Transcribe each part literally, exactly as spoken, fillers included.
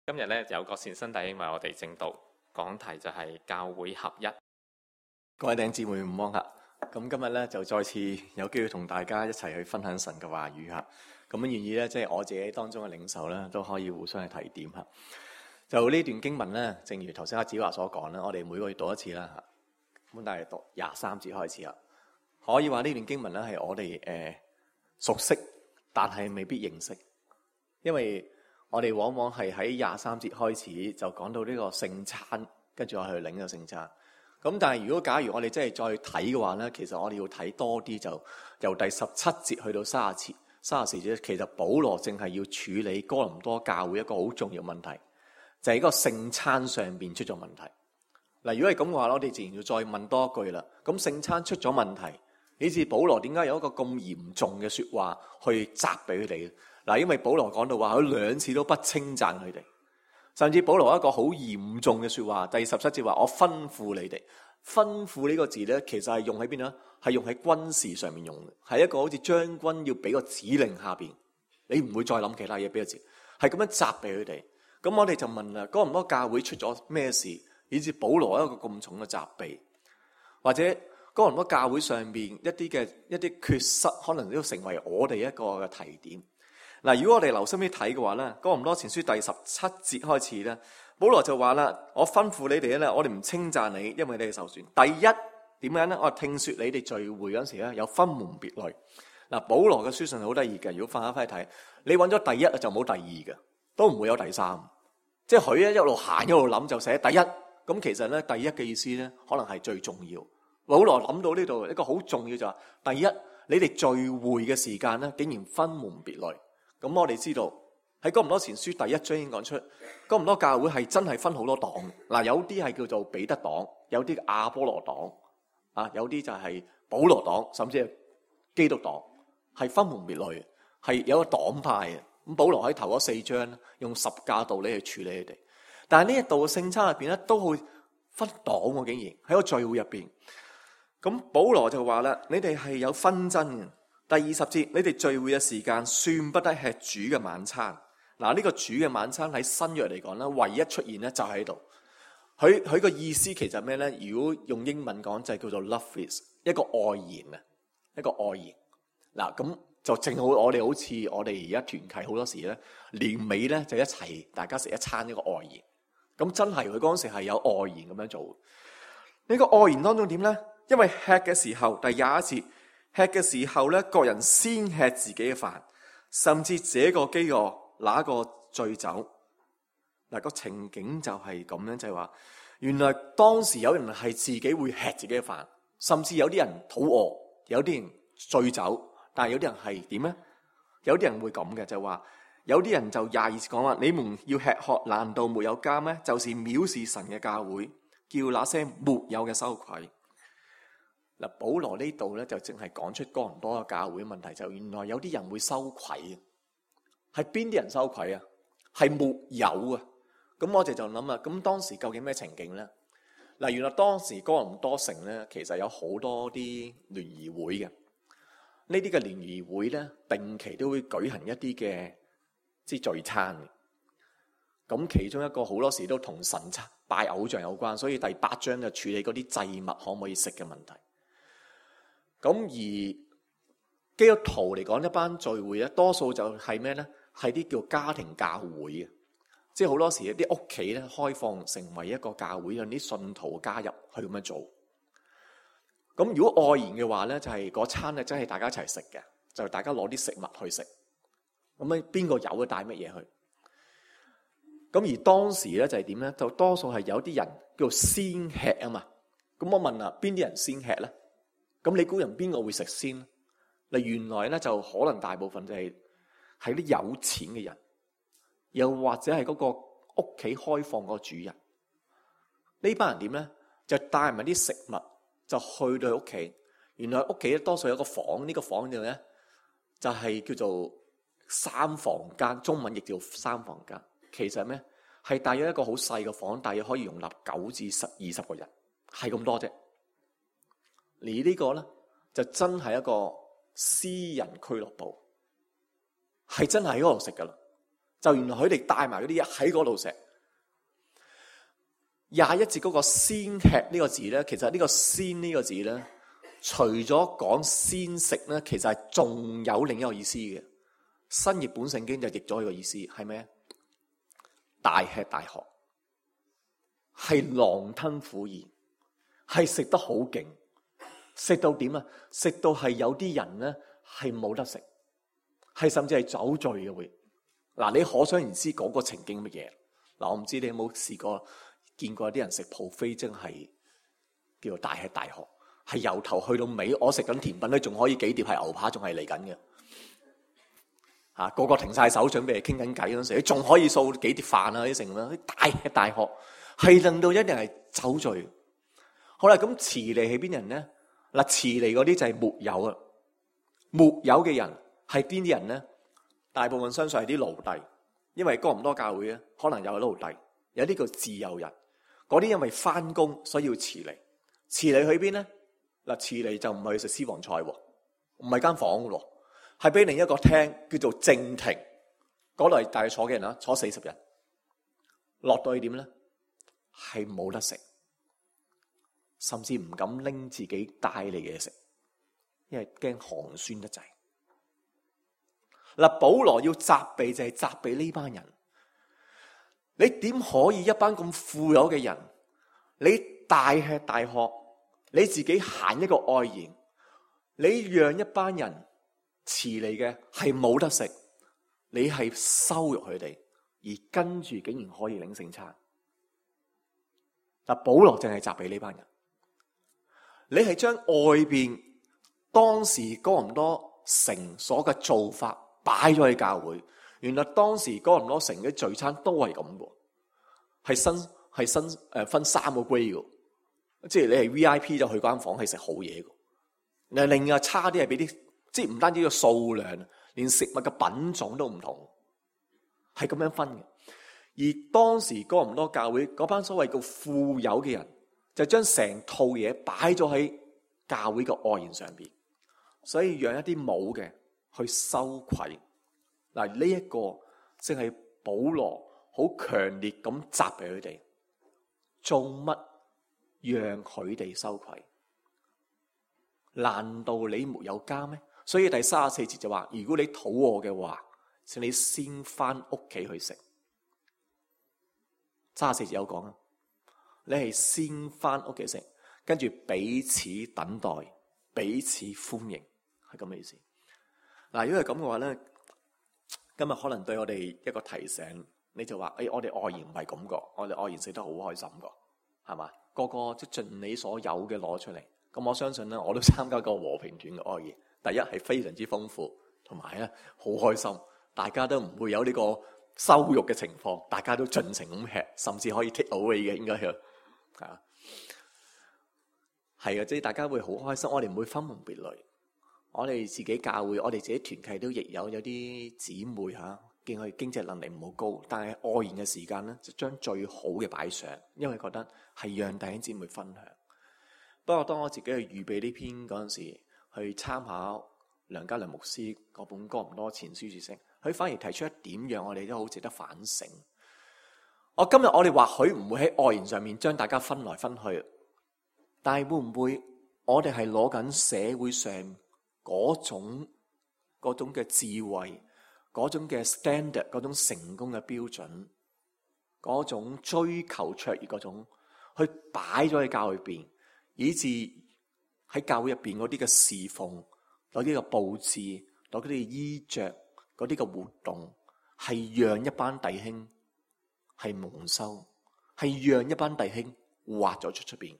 今日咧有個善心弟兄為我哋證道，講題就係教會合一。 各位弟兄姊妹午安嚇，咁今日咧就再次有機會同大家一齊去分享神嘅話語嚇。咁樣願意咧，即係我自己當中嘅領袖咧，都可以互相去提點嚇。就呢段經文咧，正如頭先阿子華所講啦，我哋每個月讀一次啦嚇。咁但係讀廿三節開始啦，可以話呢段經文咧係我哋誒、呃、熟悉，但係未必認識，因為我哋往往係喺廿三節開始就講到呢個聖餐，跟住我去領個聖餐。咁但係如果假如我哋真係再睇嘅話咧，其實我哋要睇多啲，就由第十七節去到三十節、三十四節，其實保羅正係要處理哥林多教會一個好重要問題，就係嗰個聖餐上邊出咗問題。嗱，如果係咁嘅話，我哋自然要再問多一句啦。咁聖餐出咗問題，以致保羅點解有一個咁嚴重嘅說話去責備佢哋？嗱，因為保羅講到話佢兩次都不稱讚佢哋，甚至保羅有一個好嚴重嘅說話，第十七節話我吩咐你哋。吩咐呢個字咧，其實係用喺邊啊？係用喺軍事上面用嘅，係一個好似將軍要俾個指令下邊，你唔會再諗其他嘢俾個字，係咁樣責備佢哋。咁我哋就問啦，哥林多教會出咗咩事，以致保羅一個咁重嘅責備？或者哥林多教會上邊一啲嘅一啲缺失，可能都成為我哋一個嘅提點。嗱，如果我哋留心啲睇嘅話咧，哥林多前書第十七節開始咧，保羅就話啦：我吩咐你哋咧，我哋唔稱讚你，因為你哋受損。第一點樣咧？我聽說你哋聚會嗰時咧有分門別類。嗱，保羅嘅書信係好得意嘅，如果翻一翻去睇，你揾咗第一就冇第二嘅，都唔會有第三。即係佢咧一路行一路諗就寫第一。咁其實咧第一嘅意思咧，可能係最重要。保羅諗到呢度一個好重要就係第一，你哋聚會嘅時間咧竟然分門別類。咁我哋知道喺哥林多前書第一章已經講出，哥林多教會係真係分好多黨。嗱，有啲係叫做彼得黨，有啲亞波羅黨，啊，有啲就係保羅黨，甚至係基督黨，係分門別類，係有個黨派嘅。咁保羅喺頭嗰四章用十架道理去處理佢哋，但係呢一度嘅聖餐入邊咧都會分黨喎，竟然喺個聚會入邊。咁保羅就話啦：你哋係有紛爭嘅。第二十節，你哋聚會嘅時間算不得吃主嘅晚餐。嗱，呢個主嘅晚餐喺新約嚟講咧，唯一出現咧就喺度。佢佢個意思其實咩咧？如果用英文講就係叫做 love feast，一個愛宴啊，一個愛宴。嗱，咁就正好我哋好似我哋而家團契好多時咧，年尾咧就一齊大家食一餐一個愛宴。咁真係佢嗰陣時係有愛宴咁樣做。呢個愛宴當中點咧？因為吃嘅時候，第廿一節。吃嘅時候咧，各人先吃自己嘅飯，甚至這個飢餓，那個醉酒。嗱，個情景就係咁樣，就係話，原來當時有人係自己會吃自己嘅飯，甚至有啲人肚餓，有啲人醉酒，但係有啲人係點咧？有啲人會咁嘅，就係話，有啲人就廿二節講話：你們要吃喝，難道沒有家咩？就是藐視神嘅教會，叫那些沒有嘅羞愧。嗱，保羅呢度咧就淨係講出哥林多嘅教會嘅問題，就原來有啲人會羞愧啊，係邊啲人羞愧啊？係沒有啊！咁我哋就諗啦，咁當時究竟咩情景咧？嗱，原來當時哥林多城咧，其實有好多啲聯誼會嘅，呢啲嘅聯誼會咧，定期都會舉行一啲嘅即係聚餐嘅。咁其中一個好多時都同神拜偶像有關，所以第八章就處理嗰啲祭物可唔可以食嘅問題。咁而基督徒嚟講，一班聚會咧，多數就係咩咧？係啲叫家庭教會嘅，即係好多時啲屋企咧開放成為一個教會，讓啲信徒加入去咁樣做。咁如果愛宴嘅話咧，就係嗰餐咧真係大家一齊食嘅，就係大家攞啲食物去食。咁咧邊個有咧帶乜嘢去？咁而當時咧就係點咧？就多數係有啲人叫做先吃啊嘛。咁我問啊，邊啲人先吃咧？咁你估人邊個會食先？嗱，原來咧就可能大部分就係係啲有錢嘅人，又或者係嗰個屋企開放個主人。呢班人點咧？就帶埋啲食物，就去到佢屋企。原來屋企咧多數有個房，呢個房度咧就係叫做三房間，中文亦叫三房間。其實咩？係大約一個好細嘅房，大約可以容納九至十二十個人，係咁多啫。而呢個咧就真係一個私人俱樂部，係真係喺嗰度食噶啦。 就原來佢哋帶埋嗰啲嘢喺嗰度食。廿一節嗰個先吃呢個字咧，其實呢個先呢個字咧，除咗講先食咧，其實係仲有另一個意思嘅。新譯本聖經就譯咗呢個意思係咩？大吃大喝，係狼吞虎咽，係食得好勁，食到點啊？食到係有啲人咧係冇得食，係甚至係酒醉嘅會。嗱，你可想而知嗰個情景乜嘢？嗱，我唔知你有冇試過見過有啲人食 buffet，真係叫做大吃大喝，係由頭去到尾，我食緊甜品咧，仲可以幾碟係牛扒，仲係嚟緊嘅。啊！個個停晒手，準備傾緊偈嗰陣時，你仲可以掃幾碟飯啊？啲成啦，大吃大喝，係令到一定係酒醉。好啦，咁遲嚟係邊人咧？嗱，遲嚟嗰啲就係沒有啊！沒有嘅人係邊啲人咧？大部分相信係啲奴隸，因為哥林多教會咧，可能有奴隸，有啲叫自由人。嗰啲因為翻工，所以要遲嚟。遲嚟去邊咧？嗱，遲嚟就唔係去食私房菜喎，唔係間房喎。係俾另一個廳叫做正庭，嗰度係大概坐幾人啊？坐四十人，落到去點咧？係冇得食，甚至唔敢拎自己帶嚟嘅嘢食，因為驚寒酸得滯。嗱，保羅要責備就係責備呢班人，你點可以一班咁富有嘅人，你大吃大喝，你自己行一個外延，你讓一班人遲嚟嘅係冇得食，你係羞辱佢哋，而跟住竟然可以領聖餐。嗱，保羅淨係責備呢班人，你係將外邊當時哥林多城所嘅做法擺咗喺教會。原來當時哥林多城嘅聚餐都係咁嘅，係新係新誒分三個 grade 嘅，即係你係 V I P 就去間房係食好嘢嘅，嗱，另外差啲係俾啲。即係唔單止個數量，連食物嘅品種都唔同，係咁樣分嘅。而當時哥林多教會嗰班所謂叫富有嘅人，就將成套嘢擺咗喺教會嘅外延上邊，所以讓一啲冇嘅去羞愧。嗱，呢一個正係保羅好強烈咁責備佢哋，做乜讓佢哋羞愧？難道你沒有家咩？所以第三十四節就話，如果你肚餓嘅話，請你先翻屋企去食。三十四節有講啊，你係先翻屋企食，跟住彼此等待，彼此歡迎，係咁嘅意思。嗱，如果係咁嘅話咧，今日可能對我哋一個提醒，你就話，誒、哎，我哋外延唔係咁個，我哋外延食得好開心個，係嘛？個個即盡你所有嘅攞出嚟。咁我相信咧，我都參加過和平團嘅外延。第一係非常之豐富，同埋咧好開心，大家都唔會有呢個羞辱嘅情況，大家都盡情咁吃，甚至可以 take away 嘅，應該係啊，係啊，即係大家會好開心。我哋唔會分門別類，我哋自己教會，我哋自己團契都亦有有啲姊妹嚇，見佢經濟能力唔好高，但係外延嘅時間咧，就將最好嘅擺上，因為覺得係讓弟兄姊妹分享。不過當我自己去預備呢篇嗰陣時，去參考梁家良牧師嗰本《哥林多前書註釋》，佢反而提出一點，讓我哋都好值得反省。我今日我哋或許唔會喺外延上面將大家分來分去，但係會唔會我哋係攞緊社會上嗰種嗰種嘅智慧、嗰種嘅 standard、嗰種成功嘅標準、嗰種追求卓越嗰種，去擺咗喺教會入邊，以致喺教會入邊嗰啲嘅侍奉、嗰啲嘅佈置、嗰啲嘅衣着、嗰啲嘅活動，係讓一班弟兄係蒙羞，係讓一班弟兄挖咗出出邊。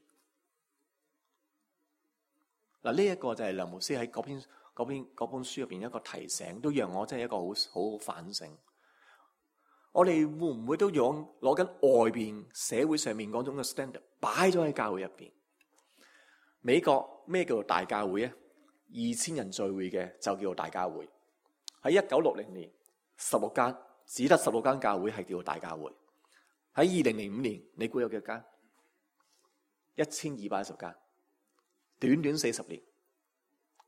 嗱，呢一個就係梁牧師喺嗰篇嗰篇嗰本書入邊一個提醒，都讓我真係一個好好好反省。我哋會唔會都用攞緊外邊社會上面嗰種嘅 standard 擺咗喺教會入邊？美國咩叫做大教會啊？二千人聚會嘅就叫做大教會。喺一九六零年，十六間，只得十六間教會係叫做大教會。喺二零零五年，你估有幾多間？一千二百一十間。短短四十年，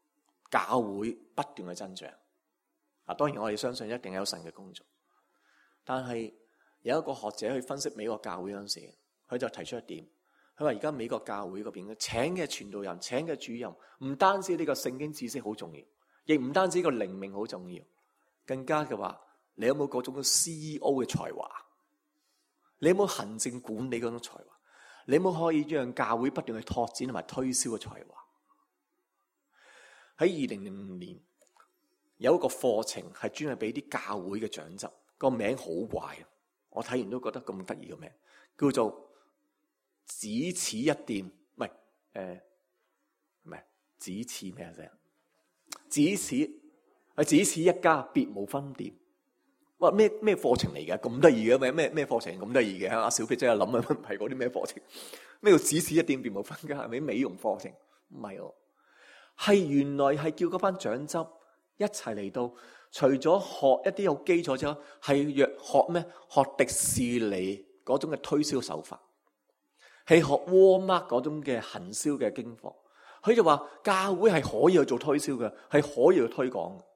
教會不斷嘅增長。啊，當然我哋相信一定有神嘅工作。 但係有一個學者去分析美國教會嗰陣時，佢就提出一點，佢話而家美國教會嗰邊嘅請嘅傳道人、請嘅主任，唔單止呢個聖經知識好重要，亦唔單止個靈命好重要，更加嘅話，你有冇嗰種嘅 C E O 嘅才華？你有冇行政管理嗰種才華？你有冇可以讓教會不斷去拓展同埋推銷嘅才華？喺二零零五年有一個課程係專係俾啲教會嘅長執，個名好怪，我睇完都覺得咁得意嘅名，叫做只此一店，唔係誒，唔係只此咩聲？只此係只此一家，別無分店。哇！咩咩課程嚟嘅？咁得意嘅咩咩咩課程咁得意嘅？阿小飛真係諗啊，係嗰啲咩課程？咩叫只此一店，別無分家？係咪美容課程？唔係喎，係原來係叫嗰班長執一齊嚟到，除咗學一啲有基礎之外，係若學咩？學迪士尼嗰種嘅推銷手法，係學 Walmart 嗰種嘅行銷嘅經課。佢就話教會係可以去做推銷嘅，係可以去推廣嘅。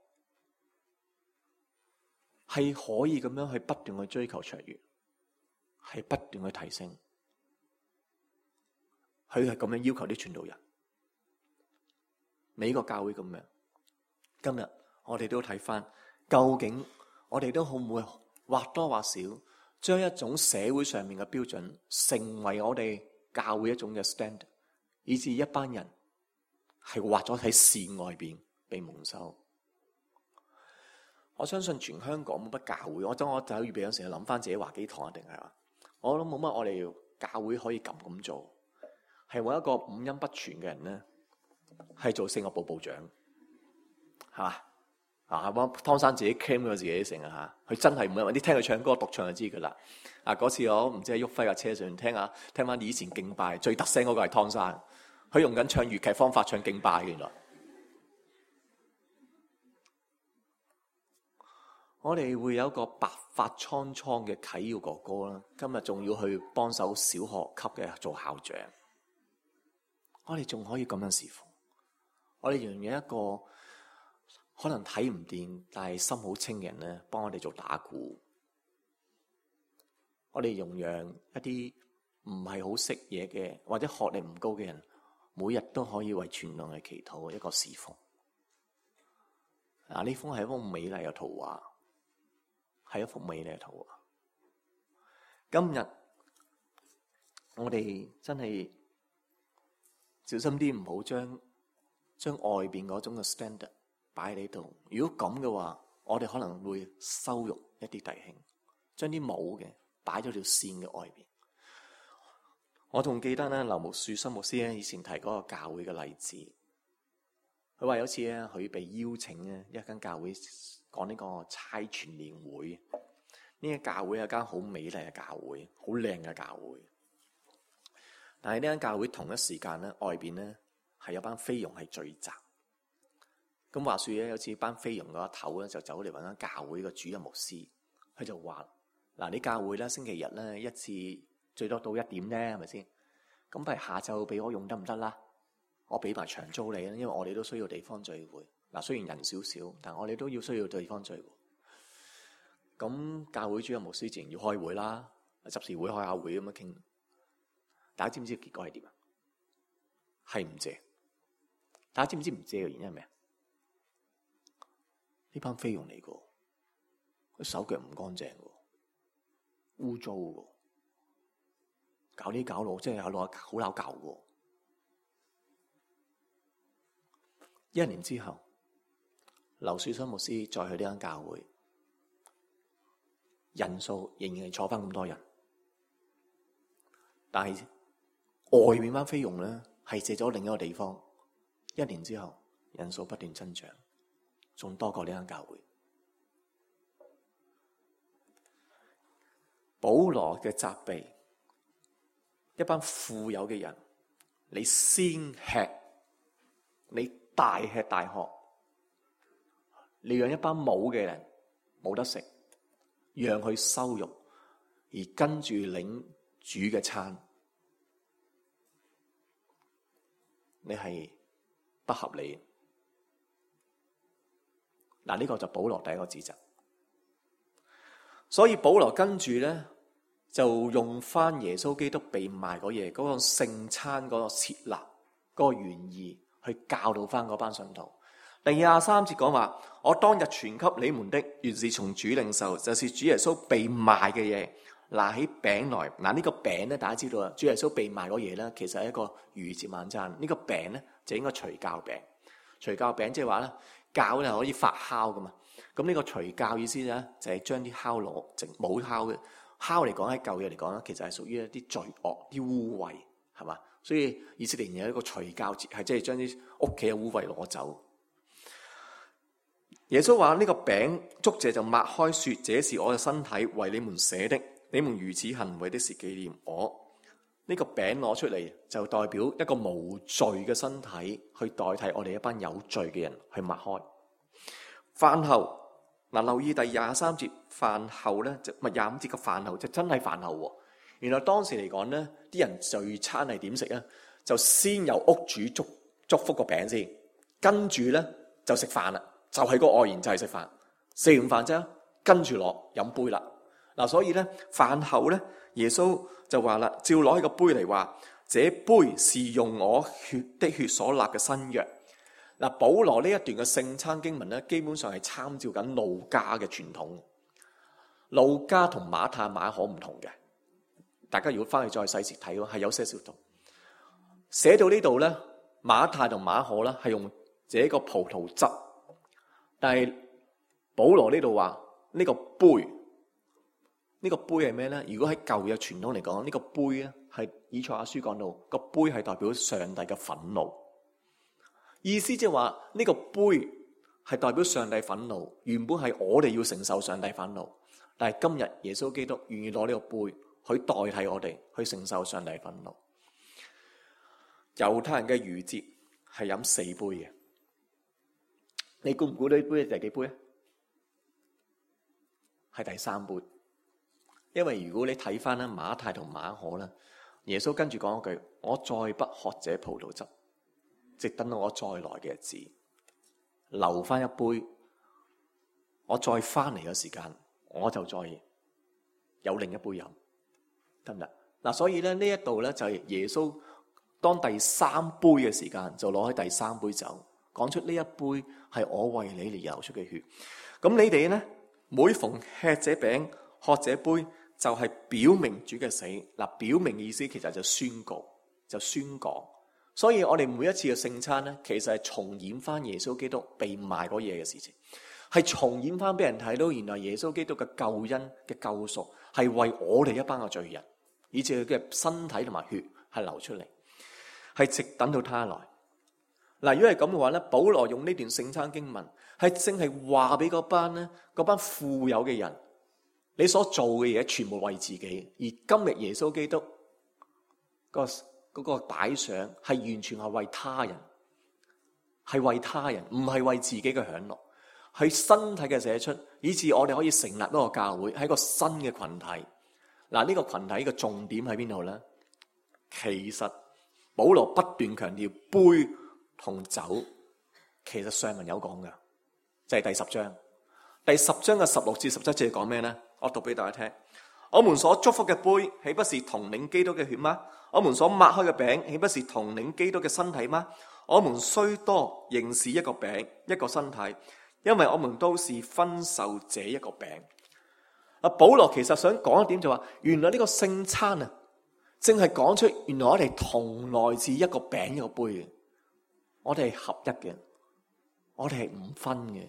係可以咁樣去不斷去追求卓越，係不斷去提升。佢係咁樣要求啲傳道人。美國教會咁樣，今日我哋都睇翻，究竟我哋都可唔會或多或少將一種社會上面嘅標準，成為我哋教會一種嘅 standard， 以致一班人係畫咗喺線外邊被蒙羞。我相信全香港冇乜教會，我當我走預備嗰時，諗翻自己華基堂一定係嘛？我諗冇乜我哋教會可以咁咁做，係揾一個五音不全嘅人咧，係做聖樂部部長，係嘛？啊，湯生自己 claim 咗自己成啊嚇，佢真係唔係，啲聽佢唱歌獨唱就知噶啦。啊，嗰次我唔知喺旭輝架車上聽下，聽翻以前敬拜最特聲嗰個係湯生，佢用緊唱粵劇方法唱敬拜原來。我哋會有一個白髮蒼蒼嘅啟耀哥哥啦，今日仲要去幫手小學級嘅做校長。我哋仲可以咁樣侍奉，我哋讓有一個可能睇唔掂但係心好清嘅人咧，幫我哋做打鼓。我哋容讓一啲唔係好識嘢嘅或者學歷唔高嘅人，每日都可以為全量去祈禱一個侍奉。嗱，呢幅係一幅美麗嘅圖畫。係一幅美麗嘅圖畫。今日我哋真係小心啲，唔好將將外邊嗰種嘅 standard 擺喺呢度。如果咁嘅話，我哋可能會羞辱一啲弟兄，將啲冇嘅擺咗條線嘅外邊。我仲記得咧，劉牧樹新牧師咧以前提嗰個教會嘅例子。佢話有次咧，佢被邀請咧一間教會。講呢個差傳年會，呢間教會係間好美麗嘅教會，好靚嘅教會。但係呢間教會同一時間咧，外邊咧係有班菲傭係聚集。咁話說咧，有次班菲傭嗰頭咧就走嚟揾間教會嘅主任牧師，佢就話：嗱，你教會咧星期日咧一次最多到一點咧，係咪先？咁不如下晝俾我用得唔得啦？我俾埋長租你啦，因為我哋都需要地方聚會。嗱，雖然人少少，但我哋都要需要地方聚會。咁教會主任牧師自然要開會啦，執事會開下會咁樣傾。大家知唔知結果係點啊？係唔借？大家知唔知唔借嘅原因係咩啊？呢班菲傭嚟個，佢手腳唔乾淨嘅，污糟嘅，搞呢搞路，真係有攞好鬧教嘅。一年之後，劉樹新牧師再去呢間教會，人數仍然係坐翻咁多人，但係外面班菲傭咧係借咗另一個地方。一年之後，人數不斷增長，仲多過呢間教會。保羅嘅責備，一班富有嘅人，你先吃，你大吃大喝，你讓一班冇嘅人冇得食，讓佢羞辱，而跟住領主嘅餐，你係不合理。嗱，呢個就保羅第一個指責。 所以保羅跟住咧就用翻耶穌基督被賣嗰嘢嗰個聖餐嗰個設立嗰個原意去教導翻嗰班信徒。第廿三節講話，我當日傳給你們的原是從主領受，就是主耶穌被賣嘅嘢。拿起餅來，嗱、這、呢個餅咧，大家知道啦，主耶穌被賣嗰嘢咧，其實係一個逾節晚餐。呢、這個餅咧就應該除酵餅，除酵餅即係話咧，酵咧可以發酵噶嘛。咁呢個除酵意思咧就係將啲酵攞淨冇酵嘅酵嚟講，喺舊約嚟講咧，其實係屬於一啲罪惡、啲污穢，係嘛？所以以色列人有一個除酵節，係即係將啲屋企嘅污穢攞走。耶穌話呢個餅，祝謝就擘開說，這是我嘅身體，為你們捨的。你們如此行為的是紀念我。呢、這個餅攞出嚟就代表一個無罪嘅身體，去代替我哋一班有罪嘅人去擘開。飯後嗱，留意第廿三節，飯後咧就咪廿五節嘅飯後就真係飯後喎。原來當時嚟講咧，啲人聚餐係點食啊？就先由屋主祝祝福個餅先，跟住咧就食飯啦，就係、是、個外延就係食飯。食完飯啫，跟住落飲杯啦。嗱，所以咧飯後咧，耶穌就話啦，照攞起個杯嚟話，這杯是用我血的血所立嘅新約。嗱，保羅呢一段嘅聖餐經文咧，基本上係參照緊路加嘅傳統。路加同馬太、馬可唔同嘅，大家如果翻去再細節睇，係有些少同。寫到呢度咧，馬太同馬可咧係用這個葡萄汁，但係保羅呢度話呢個杯。呢個杯係咩咧？如果喺舊約傳統嚟講，呢個杯咧係以賽亞書講到個杯係代表上帝嘅憤怒，意思即係話呢個杯係代表上帝憤怒，原本係我哋要承受上帝憤怒，但係今日耶穌基督願意攞呢個杯去代替我哋去承受上帝憤怒。猶太人嘅逾節係飲四杯嘅，你估唔估呢杯係第幾杯啊？係第三杯。因為如果你睇翻咧馬太同馬可咧，耶穌跟住講一句：我再不喝這葡萄汁，直等到我再來嘅日子，留翻一杯，我再翻嚟嘅時間，我就再有另一杯飲，得唔得？嗱，所以咧呢一度咧就係耶穌當第三杯嘅時間，就攞起第三杯酒，講出呢一杯係我為你嚟流出嘅血。咁你哋咧每逢吃這餅、喝這杯，就係表明主嘅死。嗱，表明意思其實就宣告，就宣講。所以我哋每一次嘅聖餐咧，其實係重演翻耶穌基督被賣嗰嘢嘅事情，係重演翻俾人睇到，原來耶穌基督嘅救恩嘅救贖係為我哋一班嘅罪人，以至佢嘅身體同埋血係流出嚟，係直等到他來。嗱，如果係咁嘅話咧，保羅用呢段聖餐經文係正係話俾嗰班咧，嗰班富有嘅人。你所做嘅嘢全部為自己，而今日耶穌基督嗰個嗰個擺上係完全係為他人，係為他人，唔係為自己嘅享樂，係身體嘅寫出，以致我哋可以成立一個教會，係一個新嘅群體。嗱，呢個群體嘅重點喺邊度咧？其實保羅不斷強調杯同酒，其實上文有講噶，就係第十章，第十章嘅十六至十七節講咩咧？我讀俾大家聽。我們所祝福嘅杯，豈不是同領基督嘅血嗎？我們所擘開嘅餅，豈不是同領基督嘅身體嗎？我們雖多，仍是一個餅，一個身體，因為我們都是分受這一個餅。啊，保羅其實想講一點就話，原來呢個聖餐啊，正係講出原來我哋同來自一個餅一個杯嘅，我哋係合一嘅，我哋係唔分嘅，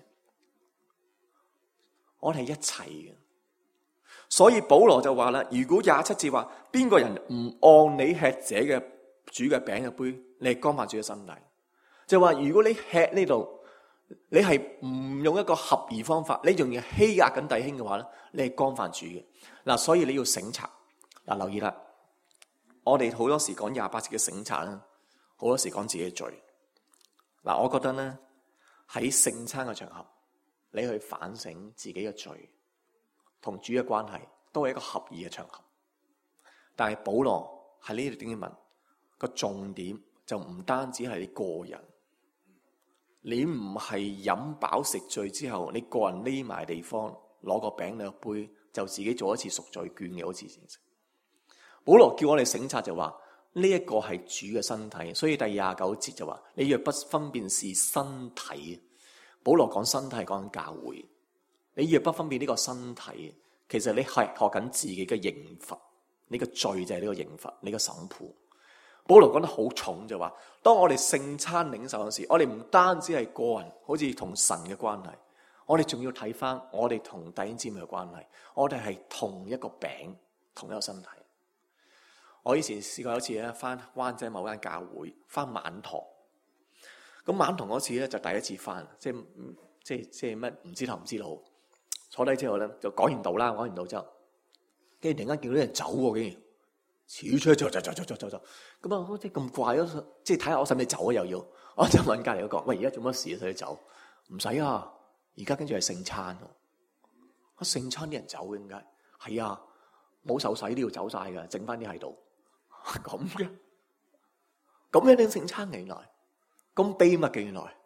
我哋係一齊嘅。所以保羅就話啦，如果廿七節話邊個人唔按你吃這嘅主嘅餅嘅杯，你係干犯主嘅身體，就話如果你吃呢度，你係唔用一個合宜方法，你仲要欺壓緊弟兄嘅話咧，你係干犯主嘅。嗱，所以你要省察。嗱，留意啦，我哋好多時講廿八節嘅省察啦，好多時講自己嘅罪。嗱，我覺得咧喺聖餐嘅場合，你去反省自己嘅罪同主嘅關係，都係一個合宜嘅場合。但係保羅喺呢段經文個重點就唔單止係你個人，你唔係飲飽食醉之後，你個人匿埋地方攞個餅兩個杯就自己做一次贖罪券嘅好似。保羅叫我哋省察就話呢一個係主嘅身體，所以第廿九節就話你若不分辨是身體，保羅講身體係講緊教會，你若不分辨呢個身體，其實你係學緊自己嘅刑罰，你個罪就係呢個刑罰，你個審判。保羅講得好重就話，當我哋聖餐領受嗰時，我哋唔單止係個人，好似同神嘅關係，我哋仲要睇翻我哋同弟兄姊妹嘅關係，我哋係同一個餅，同一個身體。我以前試過有一次咧，翻灣仔某間教會翻晚堂，咁晚堂嗰次咧就第一次翻，即係即係即係乜唔知頭唔知路，坐低之後咧就講完道啦，講完道之後，跟住突然間見到啲人走喎，竟然超出走走走走走走走，咁啊好似咁怪咯，即係睇下我使唔使走啊又要，我就問隔離嗰個，喂，而家做乜事啊？使你走？唔使啊，而家跟住係聖餐喎，啊聖餐啲人走嘅點解？係啊，冇受洗都要走晒㗎，剩翻啲喺度。咁嘅，咁樣定聖餐原來咁秘密嘅，原來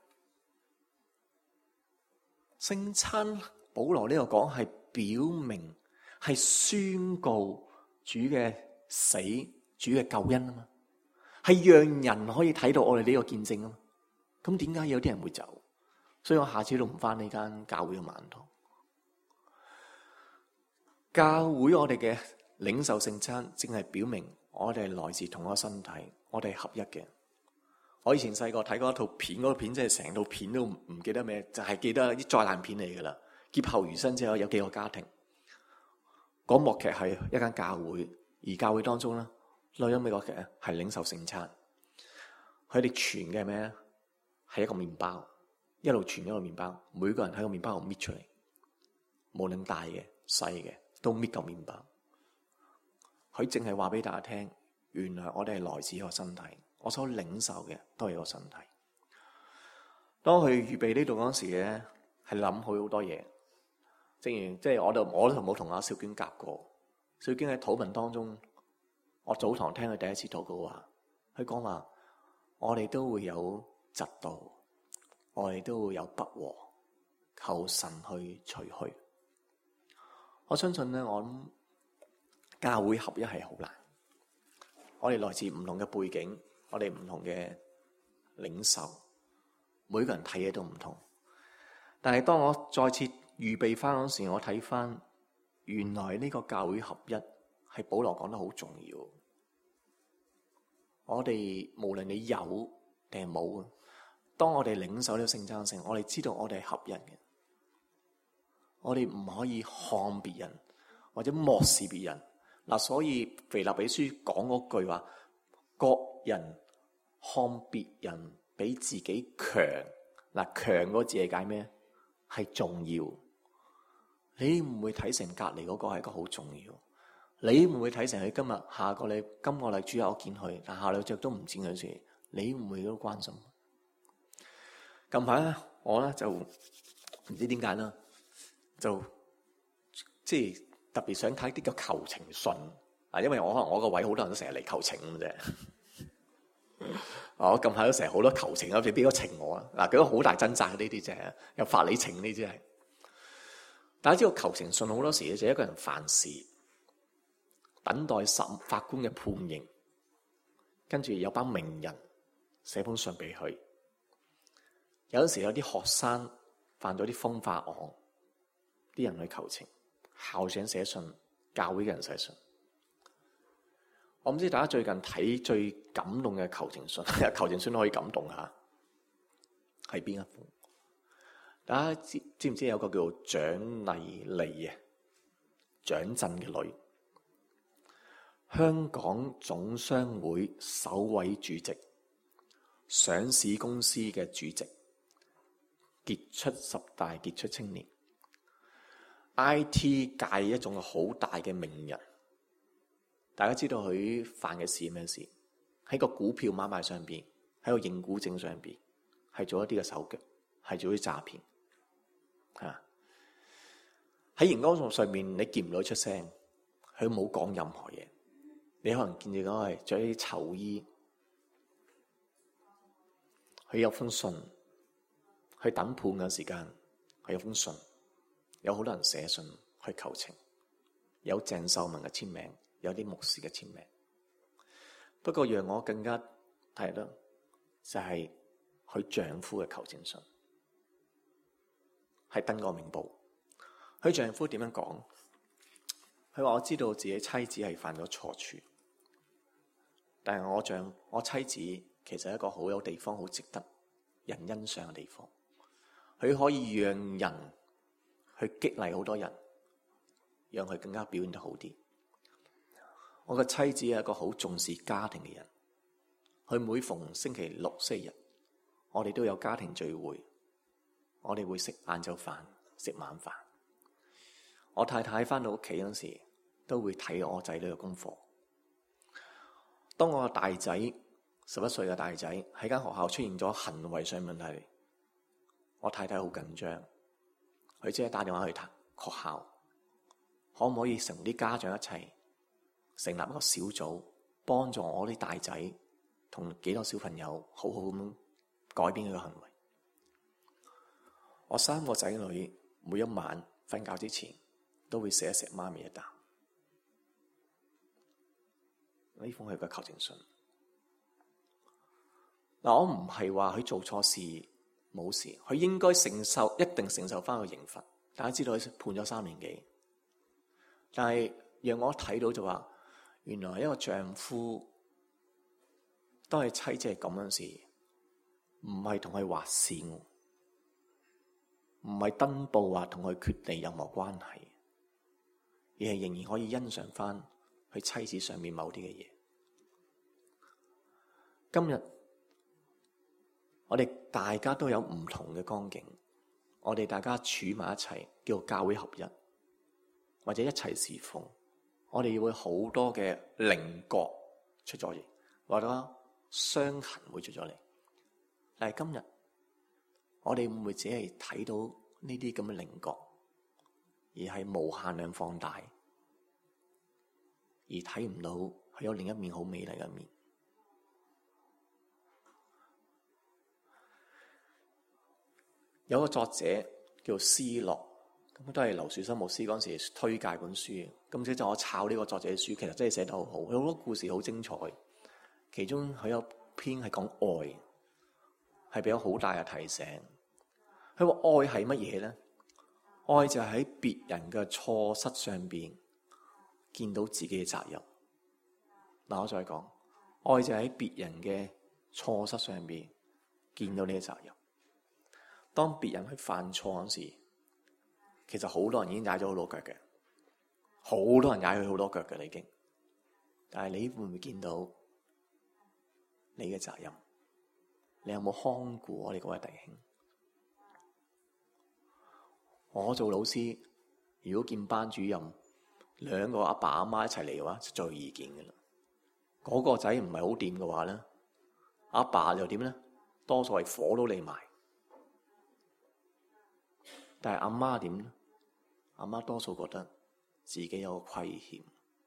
聖餐保羅呢個講係表明係宣告主嘅死，主嘅救恩啊嘛，係讓人可以睇到我哋呢個見證啊嘛。咁點解有啲人會走？所以我下次都唔翻呢間教會嘅晚堂。教會我哋嘅領受聖餐，正係表明我哋係來自同一個身體，我哋係合一嘅。我以前細個睇過一套片，嗰套片真係成套片都唔記得咩，就係記得啲災難片嚟噶啦。劫後餘生之後有幾個家庭，嗰幕劇係一間教會，而教會當中咧，內因美國劇咧係領受聖餐，佢哋傳嘅係咩咧？係一個麵包，一路傳一個麵包，每個人喺個麵包度搣出嚟，無論大嘅細嘅都搣嚿麵包。佢淨係話俾大家聽，原來我哋係來自一個身體，我所領受嘅都係一個身體。當佢預備呢度嗰時咧，係諗好好多嘢。正如即係我就我都冇同阿小娟夾過。小娟喺禱文當中，我早堂聽佢第一次禱告話，佢講話我哋都會有嫉妒，我哋都會有不和，求神去除去。我相信咧，我諗。教會合一係好難，我哋來自唔同嘅背景，我哋唔同嘅領受，每個人睇嘢都唔同。但係當我再次預備翻嗰時，我睇翻原來呢個教會合一係保羅講得好重要。我哋無論你有定係冇，當我哋領受呢個聖餐聖，我哋知道我哋係合一嘅，我哋唔可以看別人或者漠視別人。嗱，所以腓立比書講嗰句話，各人看別人比自己強。嗱，強嗰個字係解咩？係重要。你唔會睇成隔離嗰個係一個好重要。你唔會睇成佢今日下個禮今個禮主日我見佢，但下禮着都唔見佢事。你唔會都關心。近排咧，我咧就唔知點解啦，就即係。特別想睇啲叫求情信啊，因為我可能我個位好多人都成日嚟求情咁啫。我近排都成日好多求情啊，俾俾個情我啊，嗱，嗰個好大掙扎嘅呢啲啫，有法理情呢啲係。大家知道求情信好多時就係一個人犯事，等待審法官嘅判刑，跟住有班名人寫封信俾佢。有陣時有啲學生犯咗啲風化案，啲人去求情。校長寫信，教會嘅人寫信。我唔知大家最近睇最感動嘅求情信，求情信都可以感動下，係邊一封？大家知知唔知有個叫做蔣麗麗嘅蔣震嘅女，香港總商會首位主席，上市公司嘅主席，傑出十大傑出青年。I T 界一種好大嘅名人，大家知道佢犯嘅事係咩事？喺個股票買賣上邊，喺個認股證上邊，係做一啲嘅手腳，係做啲詐騙。吓，喺熒光幕上面你見唔到出聲，佢冇講任何嘢。你可能見住嗰係着啲囚衣，佢有封信，去等判嘅時間，佢有封信。有好多人寫信去求情， 有鄭秀文嘅簽名，有啲牧師嘅簽名。不過讓我更加睇得就係佢丈夫嘅求情信，係登過明報。佢丈夫點樣講？佢話：我知道自己妻子係犯咗錯處，但係我丈我妻子其實係一個好有地方、好值得人欣賞嘅地方。佢可以讓人去激勵好多人，讓佢更加表現得好啲。我嘅妻子係一個好重視家庭嘅人，佢每逢星期六、星期日，我哋都有家庭聚會，我哋會食晏晝飯、食晚飯。我太太返到屋企嗰時，都會睇我仔女嘅功課。當我個大仔十一歲嘅大仔喺間學校出現咗行為上問題，我太太好緊張，佢即係打電話去學校，可唔可以成啲家長一齊成立一個小組，幫助我啲大仔同幾多小朋友好好咁改變佢嘅行為。我三個仔女每一晚瞓覺之前都會錫一錫媽咪一啖。呢封係個求情信。嗱，我唔係話佢做錯事冇事，佢應該承受，一定承受翻個刑罰。大家知道佢判咗三年幾，但係讓我睇到就話，原來一個丈夫當佢妻子係咁樣時，唔係同佢劃線，唔係登報話同佢決定任何關係，而係仍然可以欣賞翻佢妻子上面某啲嘅嘢。今日我哋大家都有唔同嘅光景，我哋大家處埋一齊，叫做教會合一，或者一齊侍奉，我哋會好多嘅稜角出咗嚟，或者傷痕會出咗嚟。但係今日我哋會唔會只係睇到呢啲咁嘅稜角，而係無限量放大，而睇唔到佢有另一面好美麗嘅面？有個作者叫斯諾，咁都係劉樹森牧師嗰陣時推介本書，咁即係我抄呢個作者嘅書，其實真係寫得好好，有好多故事好精彩。其中佢有篇係講愛，係俾咗好大嘅提醒。佢話愛係乜嘢咧？愛就係喺別人嘅錯失上邊見到自己嘅責任。嗱，我再講，愛就係喺別人嘅錯失上邊見到你嘅責任。當別人去犯錯嗰時，其實好多人已經踩咗好多腳嘅，好多人踩佢好多腳嘅啦已經。但係你會唔會見到你嘅責任？你有冇看顧我哋嗰位弟兄？我做老師，如果見班主任兩個阿爸阿媽一齊嚟嘅話，就最有意見嘅啦。嗰、那個仔唔係好掂嘅話咧，阿爸又點咧？多數係火都嚟埋。但係阿媽點咧？阿媽多數覺得自己有個虧欠。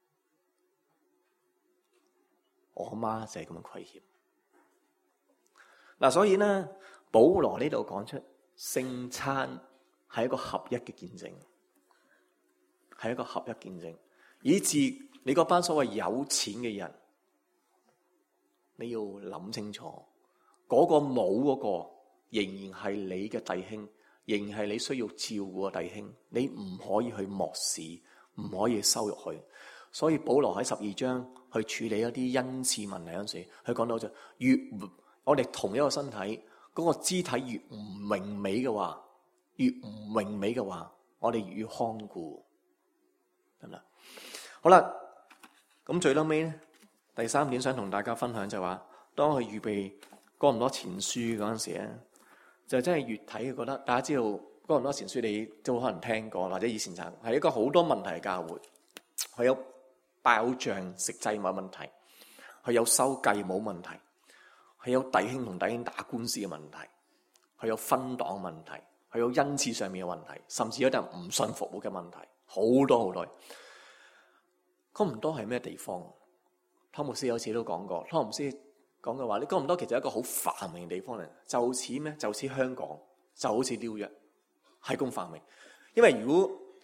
我阿媽就係咁嘅虧欠。嗱，所以咧，保羅呢度講出聖餐係一個合一嘅見證，係一個合一見證，以致你嗰班所謂有錢嘅人，你要諗清楚，嗰個冇嗰個仍然係你嘅弟兄。仍然係你需要照顧嘅弟兄，你唔可以去漠視，唔可以去羞辱佢。所以保羅喺十二章去處理一啲恩賜問題嗰陣時，佢講到就越我哋同一個身體嗰、嗰個肢體越唔榮美嘅話，越唔榮美嘅話，我哋越要看顧，得唔得？好啦，咁最尾咧，第三點想同大家分享就係話，當佢預備哥林多前書嗰陣時咧。就真係越睇就覺得，大家知道哥林多前書你都可能聽過，或者以前就係一個好多問題嘅教會，佢有爆仗食祭物問題，佢有收繼母問題，佢有弟兄同弟兄打官司嘅問題，佢有分黨問題，佢有恩賜上面嘅問題，甚至有啲人唔信服務嘅問題，好多好多。哥林多係咩地方？湯牧師有次都講過，湯牧師講嘅話，你哥林多其實係一個好繁榮嘅地方嚟，就似咩？就似香港，就好似紐約，係咁繁榮。因為如果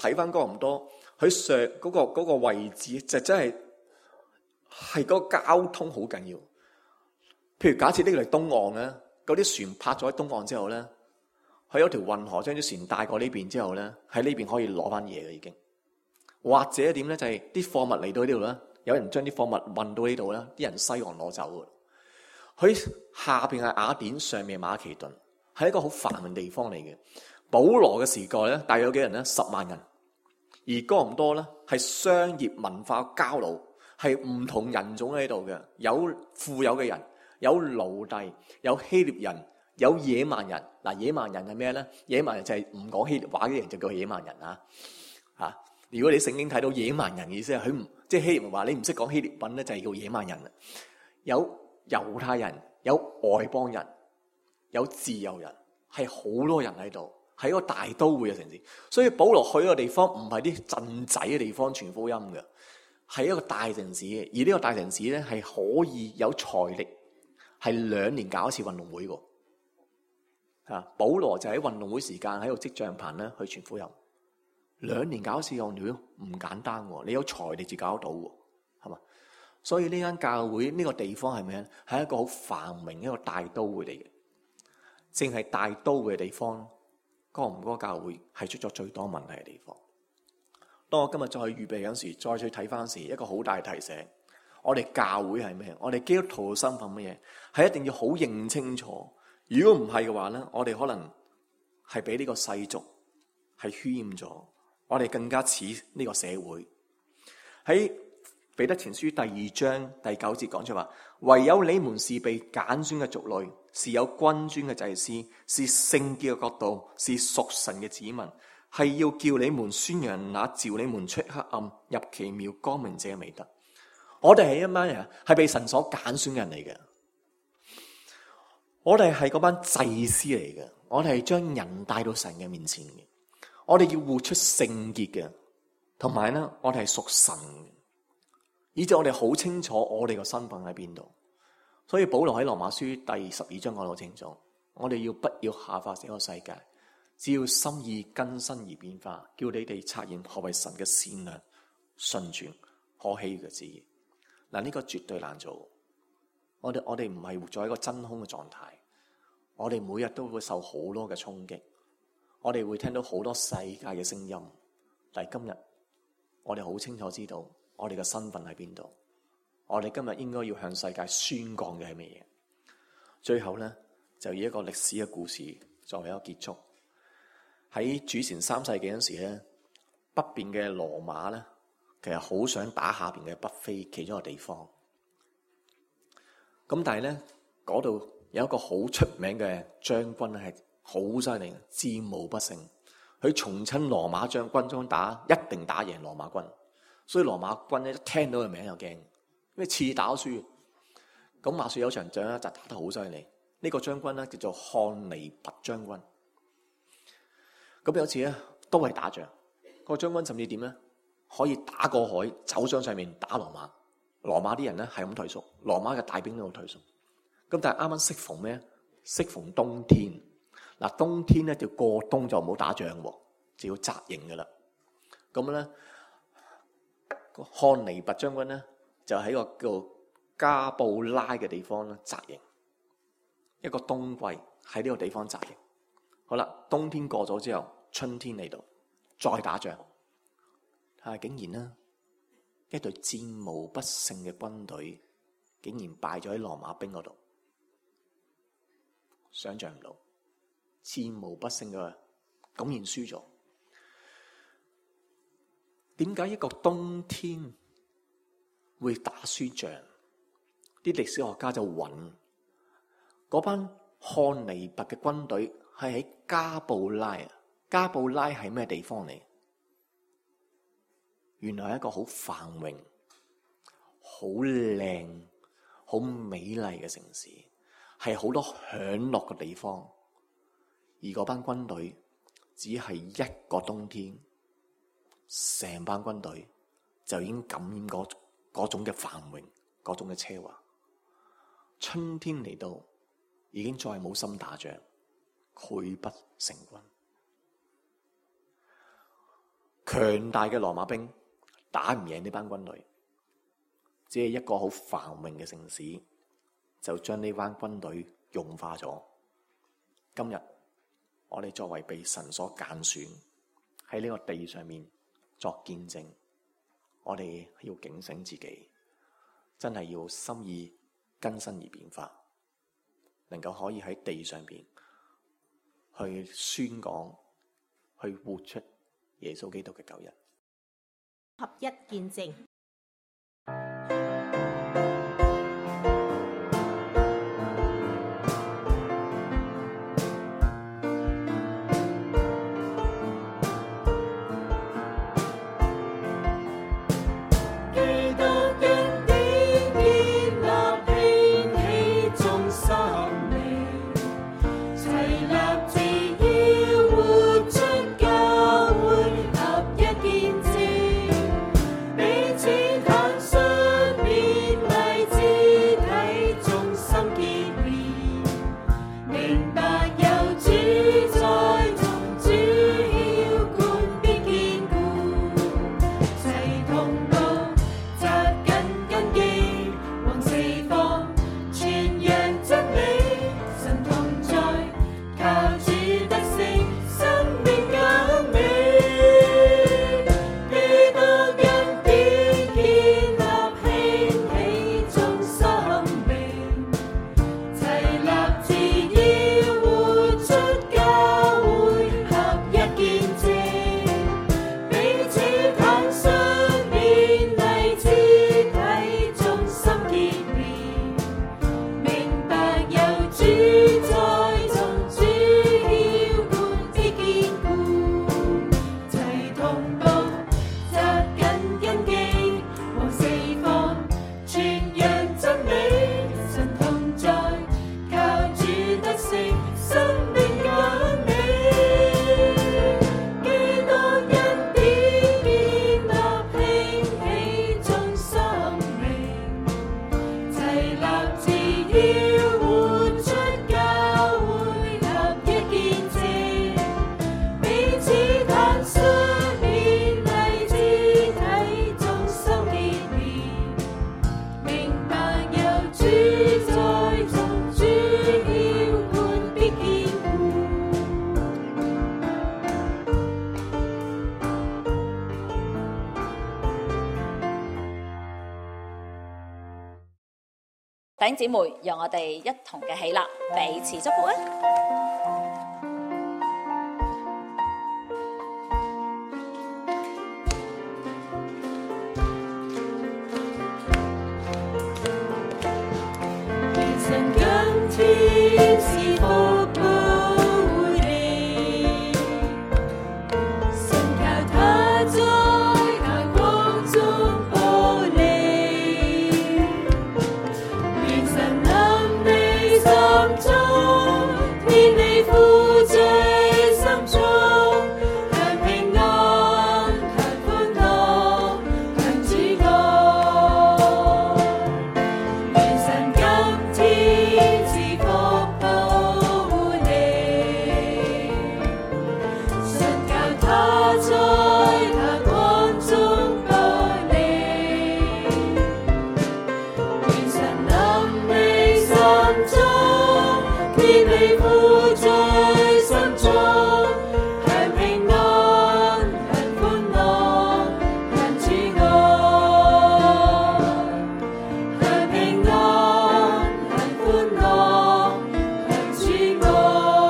睇翻哥林多，佢上嗰、嗰個嗰、嗰個位置就真係係嗰個交通好緊要。譬如假設呢個係東岸咧，嗰啲船泊咗喺東岸之後咧，佢有條運河將啲船帶過呢邊之後咧，喺呢邊可以攞翻嘢嘅已經。或者點咧，就係、是、啲貨物嚟到呢度咧，有人將啲貨物運到呢度咧，啲人西岸攞走嘅。佢下邊係雅典，上面係馬其頓，係一個好繁榮地方嚟嘅。保羅嘅時代咧，大約有幾人咧？十萬人。而哥林多咧係商業文化交流，係唔同人種喺度嘅，有富有嘅人，有奴隸，有希臘人，有野蠻人。嗱，野蠻人係咩咧？野蠻人就係唔講希臘話嘅人就叫野蠻人啊！嚇，如果你聖經睇到野蠻人嘅意思係佢唔即係希臘人話你唔識講希臘文咧，就係叫野蠻人啦。有猶太人，有外邦人，有自由人，係好多人喺度。係一個大都會嘅城市，所以保羅去嗰個地方唔係啲鎮仔嘅地方傳福音嘅，係一個大城市嘅。而呢個大城市咧係可以有財力，係兩年搞一次運動會嘅。啊，保羅就喺運動會時間喺度織帳棚咧去傳福音，兩年搞一次運動會唔簡單喎，你有財力至搞得到喎，係嘛？所以呢間教會呢、呢個地方係咩咧？係一個好繁榮一個大都會嚟嘅，正係大都會嘅地方。哥林多教會係出咗最多問題嘅地方。當我今日再去預備嗰時，再去睇翻時，一個好大嘅提醒：我哋教會係咩？我哋基督徒嘅身份乜嘢？係一定要好認清楚。如果唔係嘅話咧，我哋可能係俾呢個世俗係渲染咗，我哋更加似呢個社會。喺彼得前書第二章第九節講出話：唯有你們是被揀選嘅族類，是有君尊嘅祭司，是聖潔嘅國度，是屬神嘅子民，係要叫你們宣揚那召你們出黑暗入奇妙光明者嘅美德。我哋係一班人，係被神所揀選嘅人嚟嘅。我哋係嗰班祭司嚟嘅，我哋係將人帶到神嘅面前嘅。我哋要活出聖潔嘅，同埋咧，我哋係屬神嘅。以至我哋好清楚我哋個身份喺邊度，所以保羅喺羅馬書第十二章講到清楚，我哋要不要效法這個世界，只要心意更新而變化，叫你哋察驗何為神嘅善良、純全、可喜嘅旨意。嗱，呢個絕對難做。我哋我哋唔係活在一個真空嘅狀態，我哋每日都會受好多嘅衝擊，我哋會聽到好多世界嘅聲音，但係今日我哋好清楚知道。我哋嘅身份喺邊度？我哋今日應該要向世界宣講嘅係咩嘢？最後咧，就以一個歷史嘅故事作為一個結束。喺主前三世紀嗰時咧，北邊嘅羅馬咧，其實好想打下邊嘅北非其中一個地方。咁但係咧，嗰度有一個好出名嘅將軍係好犀利，戰無不勝。佢重親羅馬將軍中打，一定打贏羅馬軍。所以羅馬軍咧一聽到佢名就驚，因為次打輸。咁話說有場仗咧就打得好犀利，呢、這個將軍咧叫做漢尼拔將軍。咁有次咧都係打仗，個將軍甚至點咧可以打過海，走上上面打羅馬。羅馬啲人咧係咁退縮，羅馬嘅大兵都好退縮。咁但係啱啱適逢咩？適逢冬天。嗱，冬天咧就過冬就唔好打仗喎，就要紮營噶啦。咁咧。漢尼拔將軍咧就喺個叫加布拉嘅地方咧紮營，一個冬季喺呢個地方紮營。好啦，冬天過咗之後，春天嚟到，再打仗。但係竟然呢，一隊戰無不勝嘅軍隊，竟然敗咗喺羅馬兵嗰度，想象唔到，戰無不勝嘅，竟然輸咗。點解一個冬天會打輸仗？啲歷史學家就揾嗰班漢尼拔嘅軍隊係喺加布拉啊！加布拉係咩地方嚟？原來係一個好繁榮、好靚、好美麗嘅城市，係好多享樂嘅地方。而嗰班軍隊只係一個冬天。成班軍隊就已經感染過嗰種嘅繁榮，嗰種嘅奢華。春天嚟到，已經再冇心打仗，潰不成軍。 強大嘅羅馬兵打唔贏呢班軍隊，只係一個好繁榮嘅城市就將呢班軍隊融化咗。今日我哋作為被神所揀選喺呢個地上面作見證，我哋要警醒自己，真係要心意更新而變化，能夠可以喺地上邊去宣講，去活出耶穌基督嘅救恩。 合一見證。 弟兄姊妹，讓我哋一同嘅起立，彼此祝福啊！ 神今天賜福保你，神靠他在他光中保你，願神臨你心中，天你富在心中，享平安，享歡樂，享主愛。願神今天賜福保你，神教他在他光中保你，願神臨你心中，天你富在心中，享平安，享歡樂，享主愛。享平安，享歡樂，享主愛。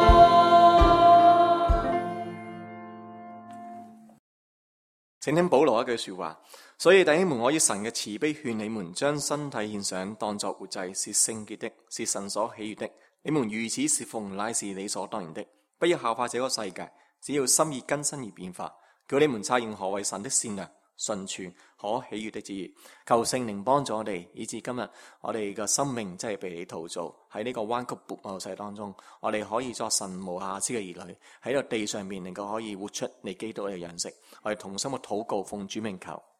請聽保羅一句說話，所以弟兄們，我以神嘅慈悲勸你們，將身體獻上，當作活祭，是聖潔的，是神所喜悅的。你們如此侍奉，乃是理所當然的。不要效法這個世界，只要心意更新而變化，叫你們察驗何為神的善良、純全、可喜悅的旨意。求聖靈幫助我哋，以致今日我哋嘅生命真係被你陶造喺呢個彎曲悖謬世當中，我哋可以作神無瑕疵嘅兒女，喺個地上面能夠可以活出你基督嘅樣式。我哋同心嘅禱告，奉主名求，